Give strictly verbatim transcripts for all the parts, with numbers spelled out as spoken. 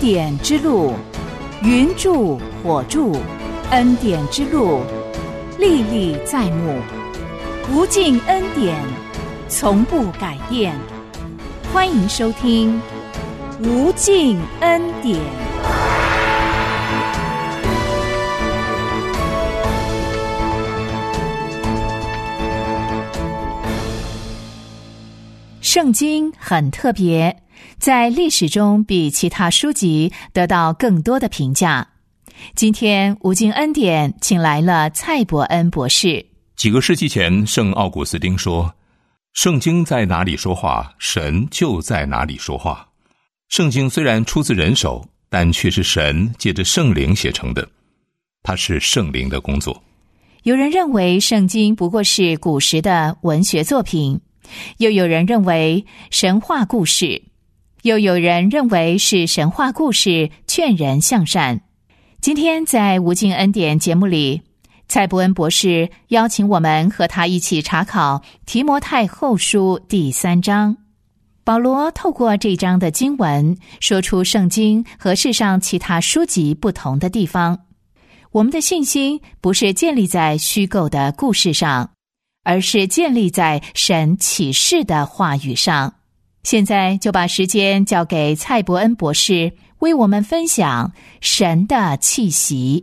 典之路，云柱火柱，恩典之路，历历在目，无尽恩典，从不改变。欢迎收听无尽恩典。圣经很特别，在历史中比其他书籍得到更多的评价。今天无尽恩典请来了蔡伯恩博士。 几个世纪前，圣奥古斯丁说，圣经在哪里说话，神就在哪里说话。圣经虽然出自人手，但却是神借着圣灵写成的，它是圣灵的工作。 有人认为圣经不过是古时的文学作品，又有人认为神话故事，又有人认为是神话故事劝人向善。今天在无尽恩典节目里，蔡伯恩博士邀请我们和他一起查考提摩太后书第三章。保罗透过这章的经文，说出圣经和世上其他书籍不同的地方。我们的信心不是建立在虚构的故事上，而是建立在神启示的话语上。现在就把时间交给蔡伯恩博士，为我们分享神的气息。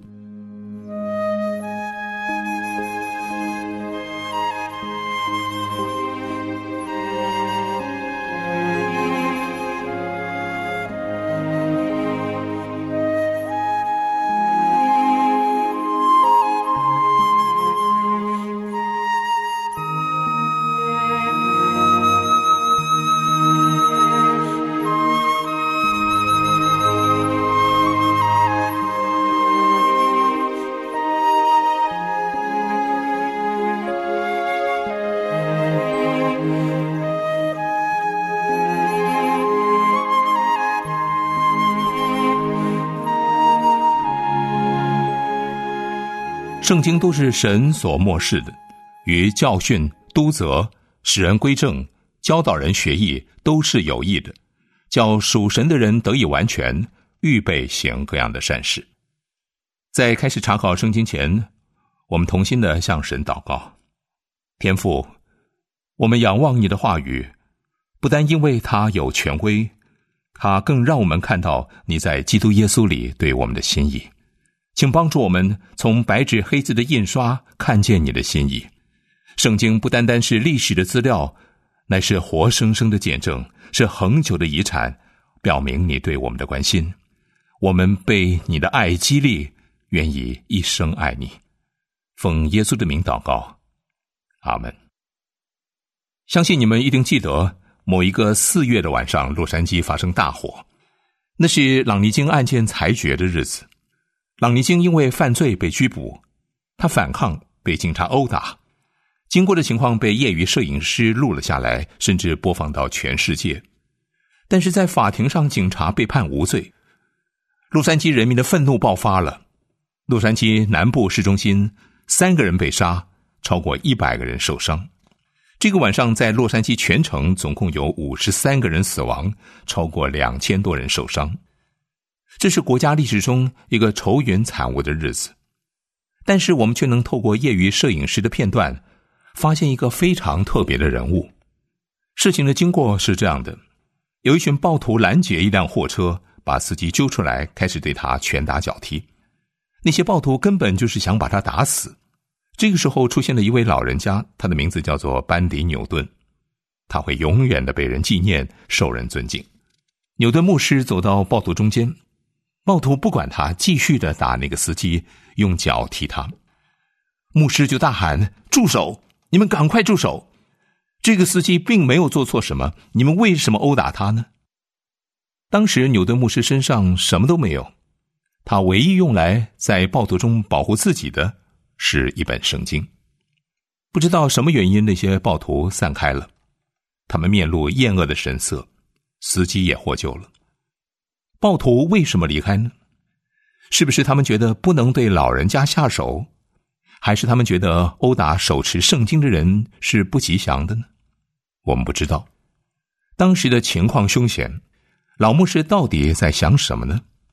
圣经都是神所默示的，与教训、督责、使人归正、教导人学艺都是有益的，叫属神的人得以完全，预备行各样的善事。在开始查考圣经前，我们同心地向神祷告。天父，我们仰望你的话语，不单因为它有权威，它更让我们看到你在基督耶稣里对我们的心意。请帮助我们从白纸黑字的印刷看见你的心意。圣经不单单是历史的资料，乃是活生生的见证，是恒久的遗产，表明你对我们的关心。我们被你的爱激励，愿意一生爱你。奉耶稣的名祷告，阿们。相信你们一定记得某一个四月的晚上，洛杉矶发生大火，那是朗尼京案件裁决的日子。朗尼京因为犯罪被拘捕，他反抗，被警察殴打。经过的情况被业余摄影师录了下来，甚至播放到全世界。但是在法庭上，警察被判无罪。洛杉矶人民的愤怒爆发了。洛杉矶南部市中心三个人被杀，超过一百个人受伤。这个晚上在洛杉矶全城总共有五十三个人死亡，超过两千多人受伤。这是国家历史中一个愁云惨雾的日子，但是我们却能透过业余摄影师的片段，发现一个非常特别的人物。事情的经过是这样的，有一群暴徒拦截一辆货车，把司机揪出来，开始对他拳打脚踢。那些暴徒根本就是想把他打死。这个时候出现了一位老人家，他的名字叫做班迪纽顿，他会永远的被人纪念，受人尊敬。纽顿牧师走到暴徒中间，暴徒不管他，继续的打那个司机，用脚踢他。牧师就大喊，住手，你们赶快住手，这个司机并没有做错什么，你们为什么殴打他呢？当时纽顿牧师身上什么都没有，他唯一用来在暴徒中保护自己的是一本圣经。不知道什么原因，那些暴徒散开了，他们面露厌恶的神色，司机也获救了。暴徒为什么离开呢？是不是他们觉得不能对老人家下手，还是他们觉得殴打手持圣经的人是不吉祥的呢？我们不知道。当时的情况凶险，老牧师到底在想什么呢？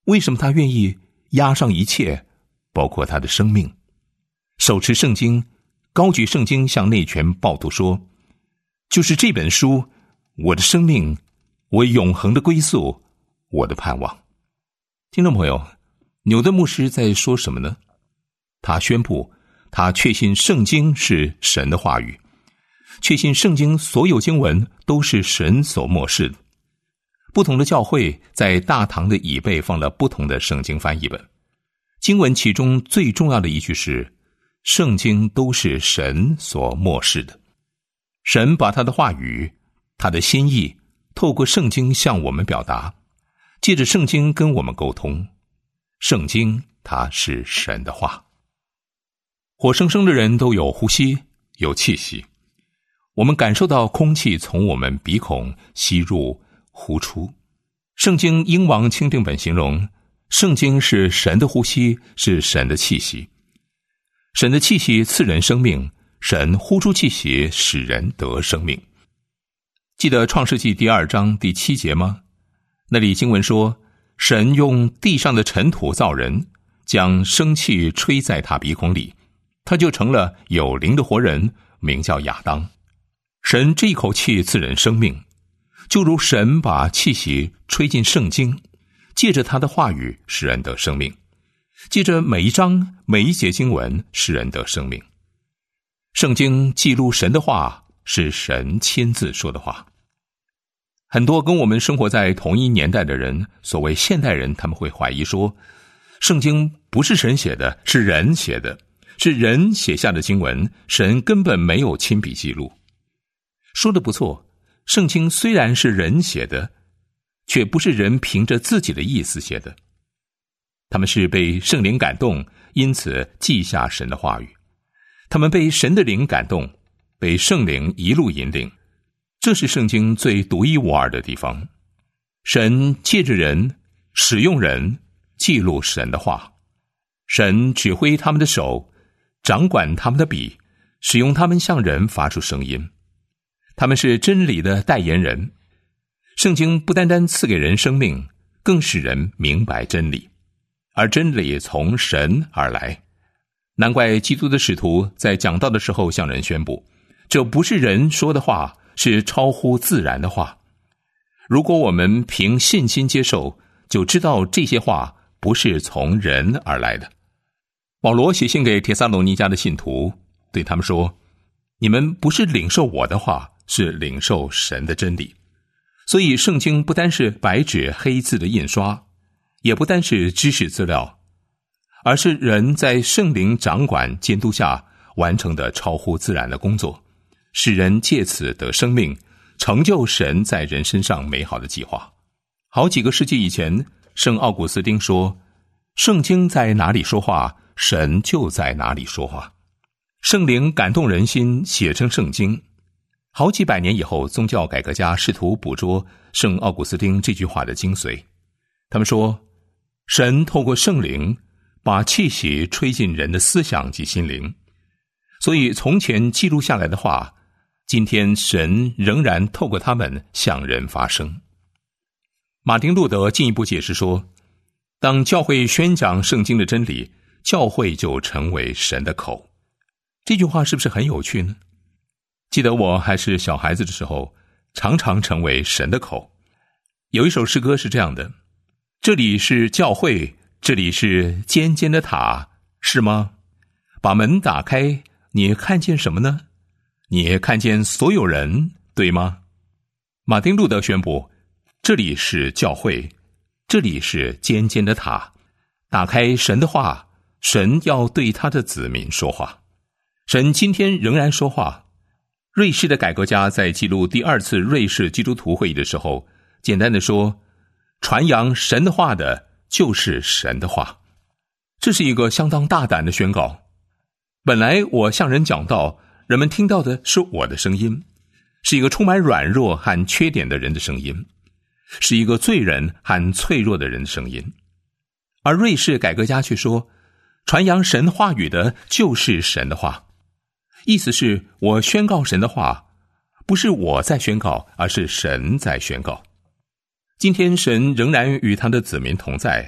为什么他愿意押上一切，包括他的生命？手持圣经，高举圣经，向内权暴徒说，就是这本书，我的生命，我永恒的归宿，我的盼望。听众朋友，纽顿牧师在说什么呢？他宣布他确信圣经是神的话语，确信圣经所有经文都是神所默示的。不同的教会在大堂的椅背放了不同的圣经翻译本，经文其中最重要的一句是，圣经都是神所默示的。神把他的话语，他的心意，透过圣经向我们表达，借着圣经跟我们沟通。圣经它是神的话。活生生的人都有呼吸，有气息，我们感受到空气从我们鼻孔吸入呼出。圣经英王钦定本形容，圣经是神的呼吸，是神的气息。神的气息赐人生命，神呼出气息使人得生命。记得创世纪第二章第七节吗？那里经文说，神用地上的尘土造人，将生气吹在他鼻孔里，他就成了有灵的活人，名叫亚当。神这一口气赐人生命，就如神把气息吹进圣经，借着他的话语使人得生命，借着每一章每一节经文使人得生命。圣经记录神的话，是神亲自说的话。很多跟我们生活在同一年代的人，所谓现代人，他们会怀疑说，圣经不是神写的，是人写的，是人写下的经文，神根本没有亲笔记录。说得不错，圣经虽然是人写的，却不是人凭着自己的意思写的。他们是被圣灵感动，因此记下神的话语。他们被神的灵感动，被圣灵一路引领。这是圣经最独一无二的地方。神借着人，使用人，记录神的话。神指挥他们的手，掌管他们的笔，使用他们向人发出声音。他们是真理的代言人。圣经不单单赐给人生命，更使人明白真理，而真理从神而来。难怪基督的使徒在讲道的时候向人宣布，这不是人说的话，是超乎自然的话。如果我们凭信心接受，就知道这些话不是从人而来的。保罗写信给帖撒罗尼迦的信徒，对他们说，你们不是领受我的话，是领受神的真理。所以圣经不单是白纸黑字的印刷，也不单是知识资料，而是人在圣灵掌管监督下完成的超乎自然的工作，使人借此得生命，成就神在人身上美好的计划。好几个世纪以前，圣奥古斯丁说，圣经在哪里说话，神就在哪里说话。圣灵感动人心，写成圣经。好几百年以后，宗教改革家试图捕捉圣奥古斯丁这句话的精髓。他们说，神透过圣灵把气息吹进人的思想及心灵，所以从前记录下来的话，今天神仍然透过他们向人发声。马丁路德进一步解释说，当教会宣讲圣经的真理，教会就成为神的口。这句话是不是很有趣呢？记得我还是小孩子的时候，常常成为神的口。有一首诗歌是这样的，这里是教会，这里是尖尖的塔，是吗？把门打开，你看见什么呢？你看见所有人，对吗？马丁路德宣布，这里是教会，这里是尖尖的塔，打开神的话，神要对他的子民说话。神今天仍然说话。瑞士的改革家在记录第二次瑞士基督徒会议的时候，简单的说，传扬神的话的就是神的话。这是一个相当大胆的宣告。本来我向人讲道，人们听到的是我的声音，是一个充满软弱和缺点的人的声音，是一个罪人和脆弱的人的声音。而瑞士改革家却说，传扬神话语的就是神的话。意思是我宣告神的话，不是我在宣告，而是神在宣告。今天神仍然与他的子民同在，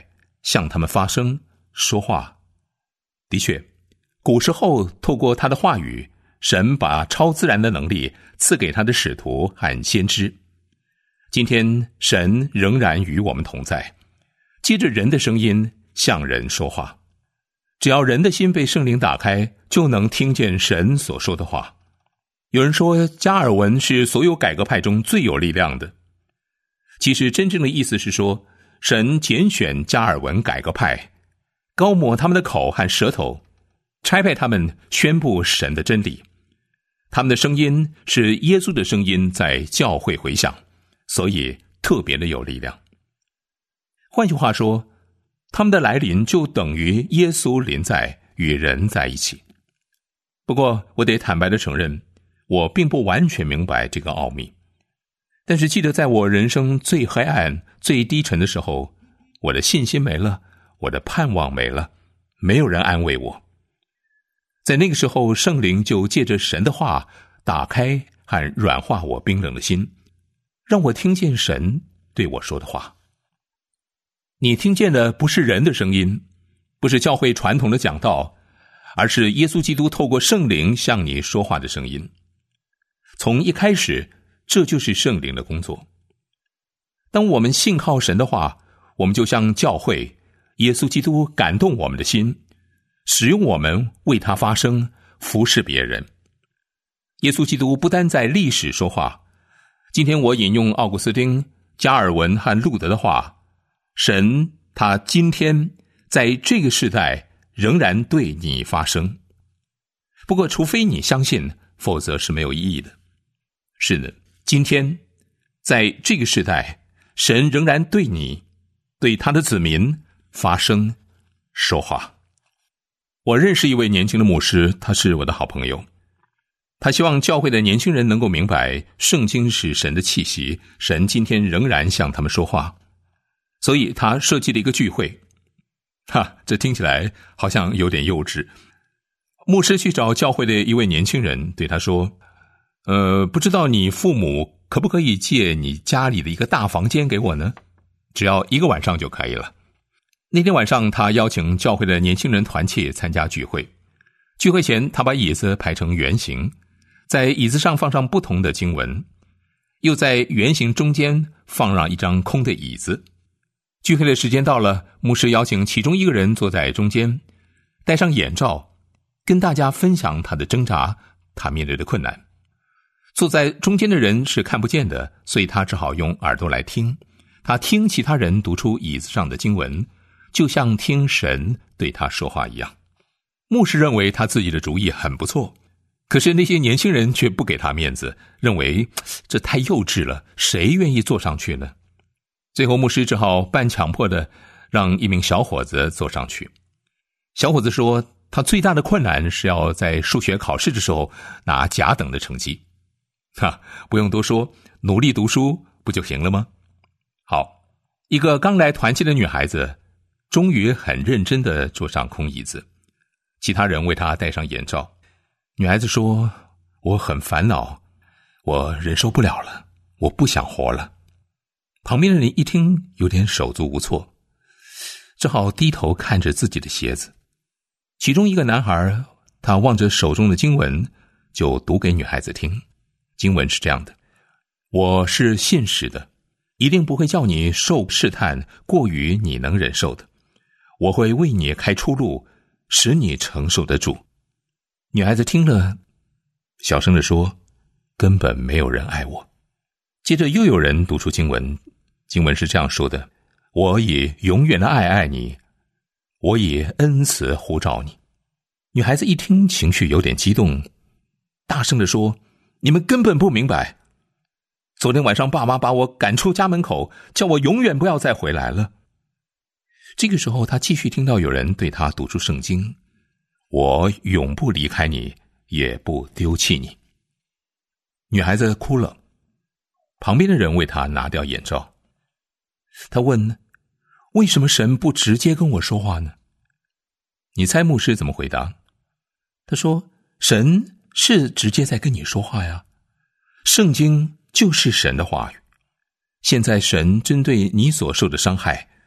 向他们发声说话。的确，古时候透过他的话语，神把超自然的能力赐给他的使徒和先知。今天神仍然与我们同在，借着人的声音向人说话。只要人的心被圣灵打开，就能听见神所说的话。有人说加尔文是所有改革派中最有力量的，其实真正的意思是说，神拣选加尔文改革派，高抹他们的口和舌头，差派他们宣布神的真理。他们的声音是耶稣的声音在教会回响，所以特别的有力量。换句话说，他们的来临就等于耶稣临在，与人在一起。不过我得坦白的承认，我并不完全明白这个奥秘。但是记得在我人生最黑暗、最低沉的时候，我的信心没了，我的盼望没了，没有人安慰我。在那个时候，圣灵就借着神的话打开和软化我冰冷的心，让我听见神对我说的话。你听见的不是人的声音，不是教会传统的讲道，而是耶稣基督透过圣灵向你说话的声音。从一开始，这就是圣灵的工作。当我们信靠神的话，我们就像教会，耶稣基督感动我们的心，使用我们为他发声，服侍别人。耶稣基督不单在历史说话，今天我引用奥古斯丁、加尔文和路德的话，神他今天在这个时代仍然对你发声。不过除非你相信，否则是没有意义的。是的，今天在这个时代，神仍然对你，对他的子民发声说话。我认识一位年轻的牧师，他是我的好朋友。他希望教会的年轻人能够明白，圣经是神的气息，神今天仍然向他们说话。所以他设计了一个聚会。哈，这听起来好像有点幼稚。牧师去找教会的一位年轻人，对他说，呃，不知道你父母可不可以借你家里的一个大房间给我呢？只要一个晚上就可以了。那天晚上，他邀请教会的年轻人团契参加聚会。聚会前，他把椅子排成圆形，在椅子上放上不同的经文，又在圆形中间放上一张空的椅子。聚会的时间到了，牧师邀请其中一个人坐在中间，戴上眼罩，跟大家分享他的挣扎，他面对的困难。坐在中间的人是看不见的，所以他只好用耳朵来听。他听其他人读出椅子上的经文，就像听神对他说话一样。牧师认为他自己的主意很不错，可是那些年轻人却不给他面子，认为这太幼稚了，谁愿意坐上去呢？最后牧师只好半强迫的让一名小伙子坐上去。小伙子说，他最大的困难是要在数学考试的时候拿甲等的成绩。哈，不用多说，努力读书不就行了吗？好，一个刚来团契的女孩子终于很认真地坐上空椅子，其他人为她戴上眼罩。女孩子说，我很烦恼，我忍受不了了，我不想活了。旁边的人一听有点手足无措，只好低头看着自己的鞋子。其中一个男孩，他望着手中的经文，就读给女孩子听。经文是这样的，我是信实的，一定不会叫你受试探过于你能忍受的，我会为你开出路，使你承受得住。女孩子听了，小声地说，根本没有人爱我。接着又有人读出经文，经文是这样说的，我以永远的爱爱你，我以恩慈呼召你。女孩子一听，情绪有点激动，大声地说，你们根本不明白，昨天晚上爸妈把我赶出家门口，叫我永远不要再回来了。这个时候她继续听到有人对她读出圣经，我永不离开你，也不丢弃你。女孩子哭了，旁边的人为她拿掉眼罩。她问，为什么神不直接跟我说话呢？你猜牧师怎么回答？他说，神是直接在跟你说话呀，圣经就是神的话语。现在神针对你所受的伤害，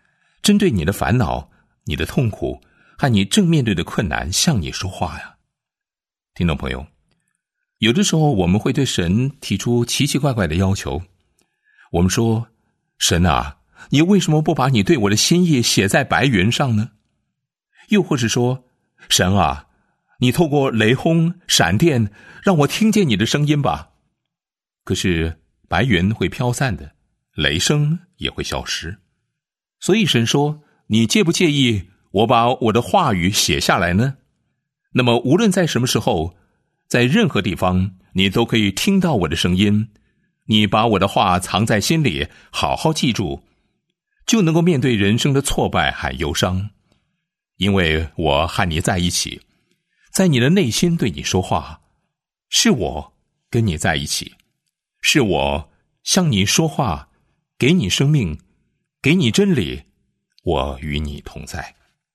针对你的烦恼、你的痛苦和你正面对的困难向你说话呀。听众朋友，有的时候我们会对神提出奇奇怪怪的要求。我们说，神啊，你为什么不把你对我的心意写在白云上呢？又或是说，神啊，你透过雷轰、闪电让我听见你的声音吧。可是白云会飘散的，雷声也会消失。所以神说，你介不介意我把我的话语写下来呢？那么无论在什么时候，在任何地方，你都可以听到我的声音。你把我的话藏在心里，好好记住，就能够面对人生的挫败和忧伤。因为我和你在一起，在你的内心对你说话，是我跟你在一起，是我向你说话，给你生命，给你真理，我与你同在。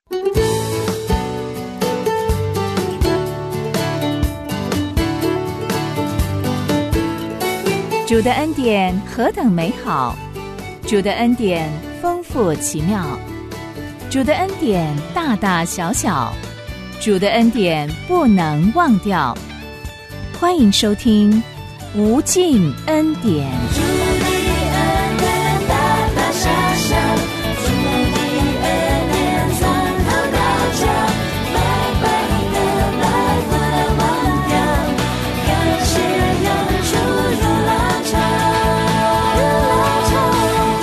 主的恩典何等美好，主的恩典丰富奇妙，主的恩典大大小小，主的恩典不能忘掉。欢迎收听无尽恩典。主的恩典大大小小，主的恩典从头到脚，白白的来不能忘掉，感谢永驻如浪潮，如浪潮。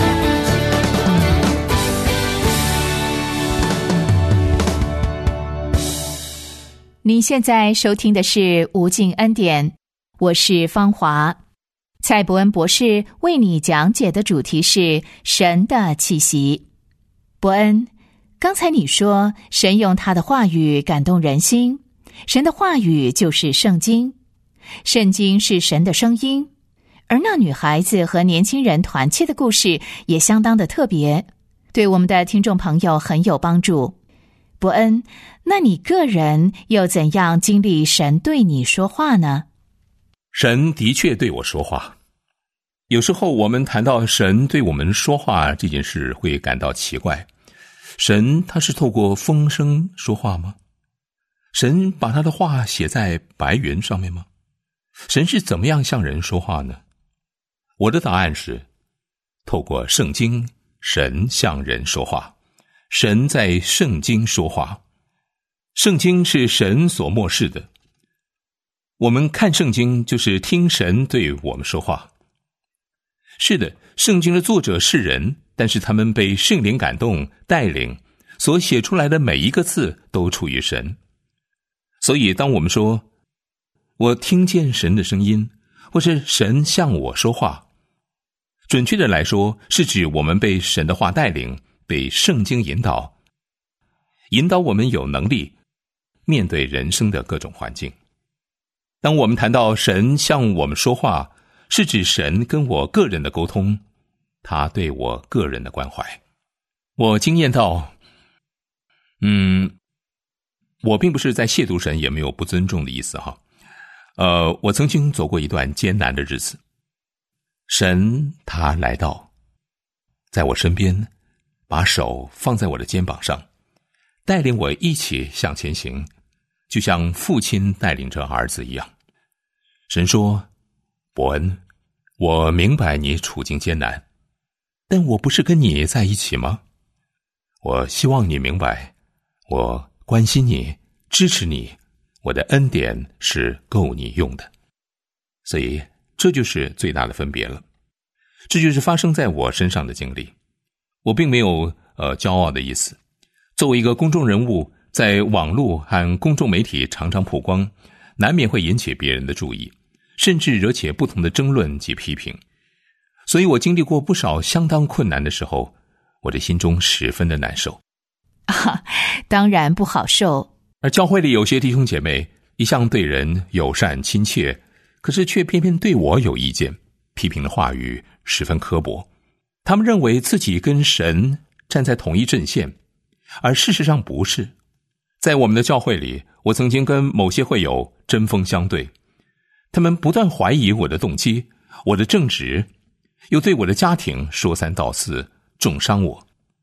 你现在收听的是无尽恩典，我是芳华。蔡伯恩博士为你讲解的主题是神的气息。伯恩，刚才你说神用他的话语感动人心，神的话语就是圣经，圣经是神的声音，而那女孩子和年轻人团契的故事也相当的特别，对我们的听众朋友很有帮助。伯恩，那你个人又怎样经历神对你说话呢？ 神的确对我说话。有时候我们谈到神对我们说话这件事会感到奇怪，神他是透过风声说话吗？神把他的话写在白云上面吗？神是怎么样向人说话呢？我的答案是，透过圣经，神向人说话，神在圣经说话。圣经是神所默示的，我们看圣经就是听神对我们说话。是的，圣经的作者是人，但是他们被圣灵感动带领，所写出来的每一个字都出于神。所以当我们说我听见神的声音，或是神向我说话，准确的来说是指我们被神的话带领，被圣经引导，引导我们有能力面对人生的各种环境。当我们谈到神向我们说话，是指神跟我个人的沟通，他对我个人的关怀。我经验到，嗯，我并不是在亵渎神，也没有不尊重的意思哈。呃，我曾经走过一段艰难的日子，神他来到，在我身边，把手放在我的肩膀上，带领我一起向前行，就像父亲带领着儿子一样。神说，伯恩，我明白你处境艰难，但我不是跟你在一起吗？我希望你明白，我关心你，支持你，我的恩典是够你用的。所以这就是最大的分别了，这就是发生在我身上的经历。我并没有呃骄傲的意思，作为一个公众人物，在网络和公众媒体常常曝光，难免会引起别人的注意，甚至惹起不同的争论及批评。所以我经历过不少相当困难的时候，我的心中十分的难受。 啊，当然不好受。 而教会里有些弟兄姐妹一向对人友善亲切，可是却偏偏对我有意见，批评的话语十分刻薄。他们认为自己跟神站在同一阵线，而事实上不是。在我们的教会里，我曾经跟某些会友针锋相对，他们不断怀疑我的动机，我的正直，又对我的家庭说三道四，重伤我。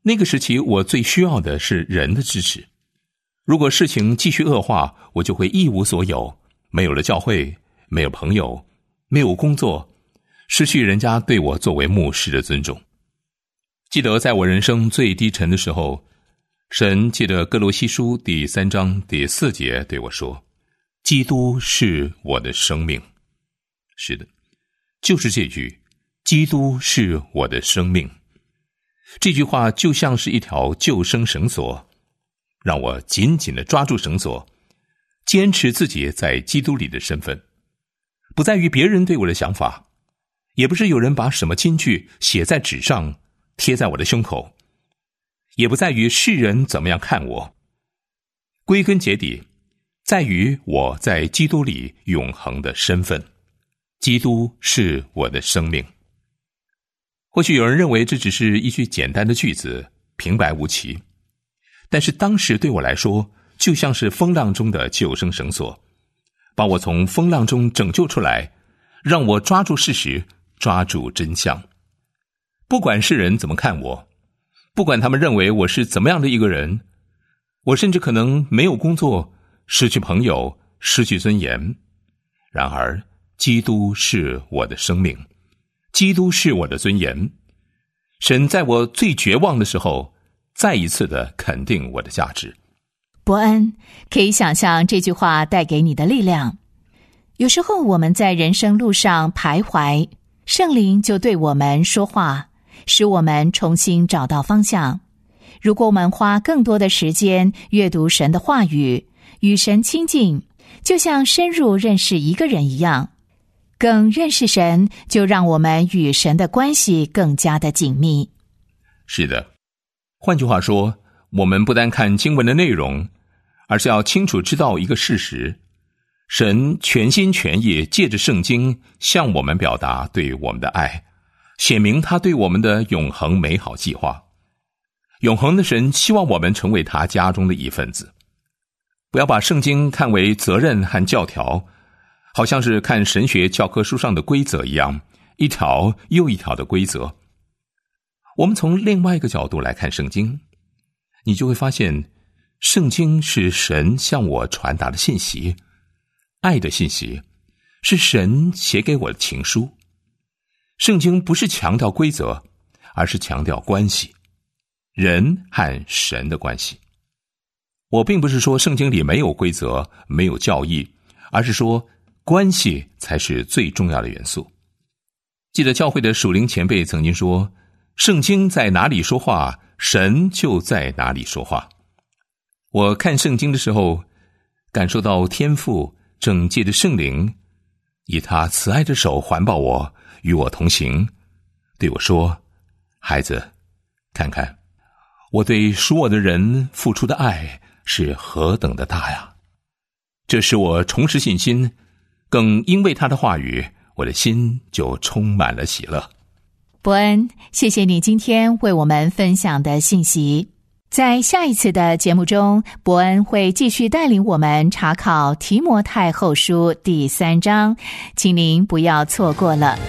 那个时期我最需要的是人的支持。如果事情继续恶化，我就会一无所有，没有了教会，没有朋友，没有工作，失去人家对我作为牧师的尊重。记得在我人生最低沉的时候，神借着哥罗西书第三章第四节对我说，基督是我的生命。是的，就是这句，基督是我的生命。这句话就像是一条救生绳索，让我紧紧地抓住绳索，坚持自己在基督里的身份，不在于别人对我的想法，也不是有人把什么金句写在纸上贴在我的胸口，也不在于世人怎么样看我。归根结底，在于我在基督里永恒的身份。基督是我的生命。或许有人认为这只是一句简单的句子，平白无奇，但是当时对我来说，就像是风浪中的救生绳索，把我从风浪中拯救出来，让我抓住事实，抓住真相。不管世人怎么看我，不管他们认为我是怎么样的一个人，我甚至可能没有工作，失去朋友，失去尊严，然而基督是我的生命，基督是我的尊严。神在我最绝望的时候，再一次的肯定我的价值。 伯恩，可以想象这句话带给你的力量。有时候我们在人生路上徘徊，圣灵就对我们说话，使我们重新找到方向。如果我们花更多的时间阅读神的话语，与神亲近，就像深入认识一个人一样，更认识神，就让我们与神的关系更加的紧密。 是的，换句话说，我们不单看经文的内容，而是要清楚知道一个事实，神全心全意借着圣经向我们表达对我们的爱，显明他对我们的永恒美好计划。永恒的神希望我们成为他家中的一份子。不要把圣经看为责任和教条，好像是看神学教科书上的规则一样，一条又一条的规则。我们从另外一个角度来看圣经，你就会发现，圣经是神向我传达的信息，爱的信息，是神写给我的情书。圣经不是强调规则，而是强调关系，人和神的关系。我并不是说圣经里没有规则，没有教义，而是说关系才是最重要的元素。记得教会的属灵前辈曾经说，圣经在哪里说话，神就在哪里说话。我看圣经的时候，感受到天父正借着圣灵，以他慈爱的手环抱我，与我同行，对我说，孩子，看看我对属我的人付出的爱是何等的大呀！这使我重拾信心，更因为他的话语，我的心就充满了喜乐。 伯恩，谢谢你今天为我们分享的信息。在下一次的节目中，伯恩会继续带领我们查考提摩太后书第三章，请您不要错过了。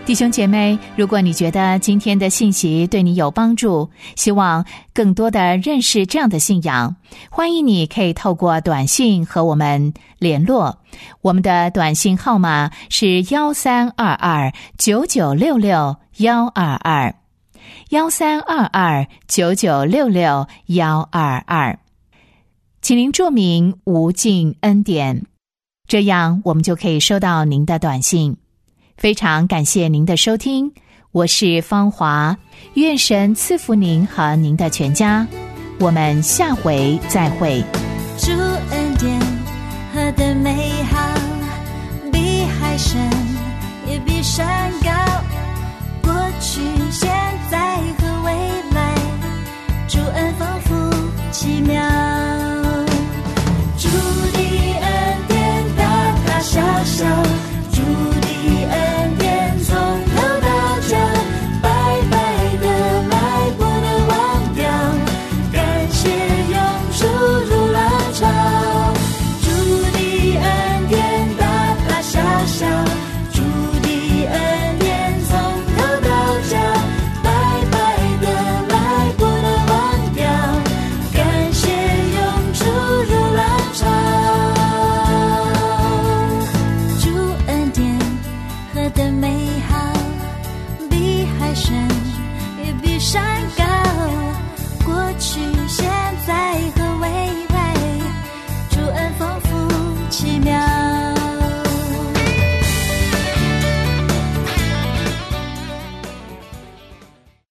弟兄姐妹，如果你觉得今天的信息对你有帮助，希望更多的认识这样的信仰，欢迎你可以透过短信和我们联络。我们的短信号码是一三二二九九六六一二二，一三二二九九六六一二二，请您注明无尽恩典，这样我们就可以收到您的短信。非常感谢您的收听，我是芳华，愿神赐福您和您的全家，我们下回再会。 主恩典何等美好，比海深也比山高，过去现在和未来，主恩丰富奇妙，主的恩典大大小小，主的恩典从头到脚，白白的来不能忘掉，感谢永驻如浪潮，主的恩典大大小小，主的恩典从头到脚，白白的来不能忘掉，感谢永驻如浪潮，主恩典何等美好，比海深也比山高，过去现在